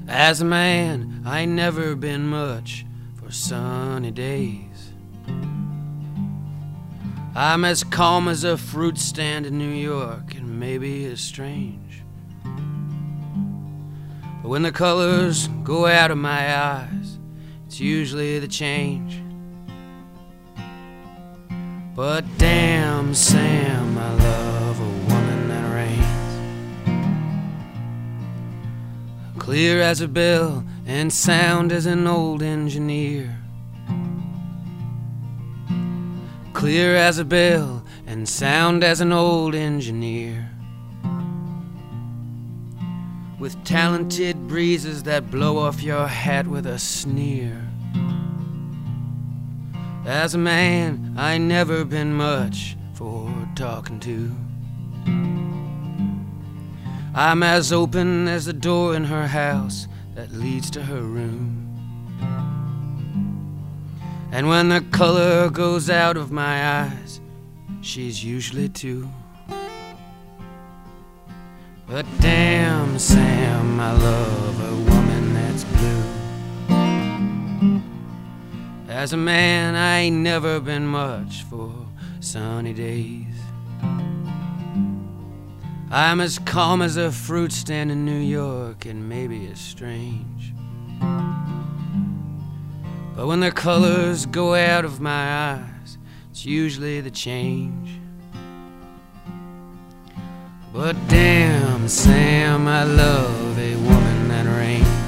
As a man, I ain't never been much for sunny days. I'm as calm as a fruit stand in New York, and maybe as strange. But when the colors go out of my eyes, it's usually the change. But damn, Sam, I love a woman that rains. Clear as a bell and sound as an old engineer. Clear as a bell and sound as an old engineer. With talented breezes that blow off your hat with a sneer. As a man, I ain't never been much for talking to. I'm as open as the door in her house that leads to her room. And when the color goes out of my eyes, she's usually too. But damn, Sam, I love a woman that's blue. As a man, I ain't never been much for sunny days. I'm as calm as a fruit stand in New York, and maybe as strange. But when the colors go out of my eyes, it's usually the change. But damn, Sam, I love a woman that rains.